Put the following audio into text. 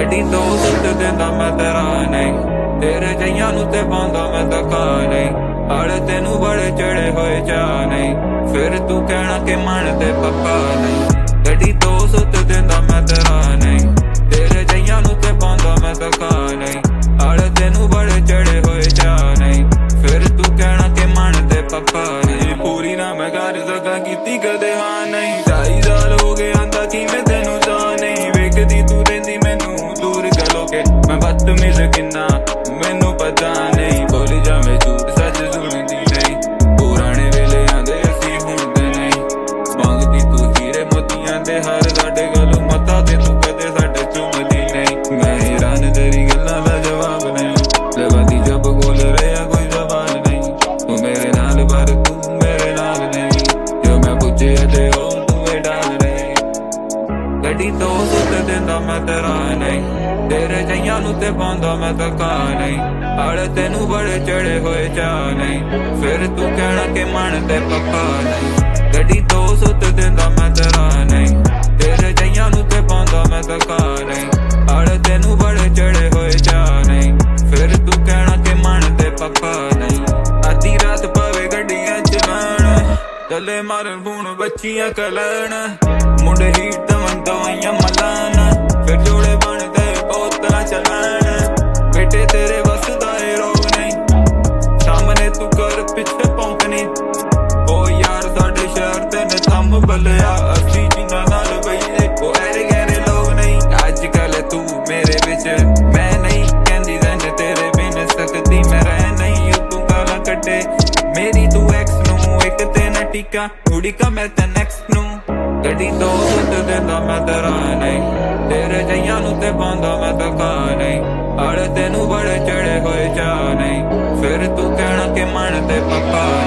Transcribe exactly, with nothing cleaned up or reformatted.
ਗੱਡੀ ਦੋ ਸੁੱਤ ਦਿੰਦਾ ਮੈਂ ਤੇਰਾ ਨਹੀਂ, ਤੇਰੇ ਜਈਆਂ ਨੂੰ ਤੇ ਪਾਉਂਦਾ ਮੈਂ ਧੱਕਾ ਨਹੀਂ। ਹਾਲੇ ਤੈਨੂੰ ਬੜੇ ਚੜੇ ਹੋਏ ਚਾਹ ਨਹੀਂ, ਫਿਰ ਤੂੰ ਕਹਿਣਾ ਕਿ ਮਨ ਤੇ ਪੱਕਾ ਨਹੀਂ। ਗੱਡੀ ਦੋ ਸੁੱਤ ਦਿੰਦਾ ਮੈਂ ਤੇਰਾ ਨਹੀਂ, ਤੇਰੇ ਜਈਆਂ ਨੂੰ ਤੇ ਪਾਉਂਦਾ ਮੈਂ ਧੱਕਾ ਨਹੀਂ। ਹਾਲੇ ਤੈਨੂੰ ਬੜੇ ਚੜੇ ਹੋਏ ਚਾਹ ਨਹੀਂ, ਫਿਰ ਤੂੰ ਕਹਿਣਾ ਕਿ ਮਨ ਤੇ ਪੱਕਾ ਨਹੀਂ। ਪੂਰੀ ਨਾ ਮੈਂ ਕਰ ਸਕਾਂ ਕੀਤੀ ਕਦੇ ਹਾਂ ਨਹੀਂ, ਢਾਈ ਸਾਲ ਹੋ ਗਏ ਆਂਦਾ ਕਿਵੇਂ ਤੈਨੂੰ ਸਾਹ ਨਹੀਂ। ਵੇਖਦੀ ਤੂੰ ਰਹਿੰਦੀ ਮੈਨੂੰ ਦੂਰ ਕਰੋ ਕੇ ਮੈਂ ਬਦਤਮੀਜ਼ ਕਿੰਨਾ ਮੈਨੂੰ ਪਤਾ ਨਹੀਂ। ਬੋਲੀ ਜਾਵੇਂ ਝੂਠ ਸੱਚ ਸੁਣਦੀ ਨਹੀਂ, ਪੁਰਾਣੇ ਵੇਲਿਆਂ ਦੇ ਅਸੀਂ ਹੁਣ ਦੇ ਨਹੀਂ। ਮੰਗਦੀ ਤੂੰ ਹੀਰੇ ਮੋਤੀਆਂ ਦੇ ਹਾਰ, ਸਾਡੇ ਗਲੋਂ ਮੱਥਾ ਤੇ ਤੂੰ ਕਦੇ ਸਾਡੇ ਚੁੰਮਦੀ ਨਹੀਂ। ਮੈਂ ਹੈਰਾਨ ਤੇਰੀ ਗੱਲਾਂ ਦਾ ਜਵਾਬ ਨਹੀਂ, ਲਗਾਦੀ ਜਬ ਬੋਲ ਰਿਹਾ ਕੋਈ ਸਵਾਲ ਨਹੀਂ। ਤੂੰ ਮੇਰੇ ਨਾਲ ਪਰ ਤੂੰ ਮੇਰੇ ਨਾਲ ਨਹੀਂ, ਜੋ ਮੈਂ ਪੁੱਛਿਆ ਤੇ ਉਹ ਤੂੰ ਏ ਡਾਲ ਰਹੀ। ਗੱਡੀ ਦੋ ਸੁੱਤ ਦਿੰਦਾ ਮੈਂ ਤੇਰਾ ਨਹੀਂ, ਤੇਰੇ ਜਈਆਂ ਨੂੰ ਤੇ ਪਾਉਂਦਾ ਮੈਂ ਧੱਕਾ ਨਹੀਂ। ਹਾਲੇ ਤੈਨੂੰ ਬੜੇ ਚੜੇ ਹੋਏ ਚਾਹ ਨਹੀਂ, ਫਿਰ ਤੂੰ ਕਹਿਣਾ ਕਿ ਮਨ ਤੇ ਪੱਕਾ ਨਹੀਂ। ਗੱਡੀ ਦੋ ਸੁੱਤ ਦਿੰਦਾ ਮੈਂ ਤੇਰਾ ਨਹੀਂ, ਤੇਰੇ ਜਈਆਂ ਨੂੰ ਤੇ ਪਾਉਂਦਾ ਮੈਂ ਧੱਕਾ ਨਹੀਂ। ਹਾਲੇ ਤੈਨੂੰ ਬੜੇ ਚੜੇ ਹੋਏ ਚਾਹ ਨਹੀਂ, ਫਿਰ ਤੂੰ ਕਹਿਣਾ ਕਿ ਮਨ ਤੇ ਪੱਕਾ ਨਹੀਂ। ਅੱਧੀ ਰਾਤ ਪਵੇ ਗੱਡੀਆਂ ਚਲਾਣ, ਚੱਲੇ ਮਾਰਨ ਫੋਨ ਬੱਚੀਆਂ ਕਲਣ। ਮੁੰਡੇ ਹੀਟ ਦਵਨ ਦਵਾਈਆਂ ਮਲਾਨ, ਫਿਰ ਜੋੜੇ ਬਣਦੇ ਬੋਤਲਾਂ ਚਲਾਣ। ਬੇਟੇ ਤੇਰੇ ਵਸਦਾ ਏ ਰੋਗ ਨਹੀਂ, ਸਾਹਮਣੇ ਤੂੰ ਕਰ ਪਿੱਛੇ ਭੌਂਕਣੀ। ਉਹ ਯਾਰ ਸਾਡੇ ਸ਼ਹਿਰ ਤੇ ਨੇ ਥੰਮ ਬਲਿਆ, ਅਸੀਂ ਜਿਨ੍ਹਾਂ ਨਾਲ ਬਈਏ ਉਹ ਐਰੇ ਗਹਿਰੇ ਲੋਕ ਨਹੀਂ। ਅੱਜ ਕੱਲ ਤੂੰ ਮੇਰੇ ਵਿੱਚ ਮੈਂ ਨਹੀਂ, ਕਹਿੰਦੀ ਰਹਿੰਦੇ ਤੇਰੇ ਬਿਨ ਸਕਦੀ ਮੈਂ ਰਹਿ ਨਹੀਂ। ਤੂੰ ਗਾਲਾਂ ਕੱਢੇ ਮੇਰੀ ਤੂੰ ਐਕਸ ਨੂੰ, ਇੱਕ ਤੇ ਨਾ ਟੀਕਾ ਕੁੜੀ ਕਾ ਮੈਂ ਤੇ ਨੈਕਸਟ ਨੂੰ। ਗੱਡੀ ਦੋ ਸੁੱਤ ਦਿੰਦਾ ਮੈਂ ਤੇਰਾ ਨਹੀਂ, ਤੇਰੇ ਜਈਆਂ ਨੂੰ ਤੇ ਪਾਉਂਦਾ ਮੈਂ ਧੱਕਾ ਨਹੀਂ। ਹਾਲੇ ਤੈਨੂੰ ਬੜੇ ਚੜੇ ਹੋਏ ਚਾਹ ਨਹੀਂ, ਫਿਰ ਤੂੰ ਕਹਿਣਾ ਕਿ ਮਨ ਤੇ ਪੱਕਾ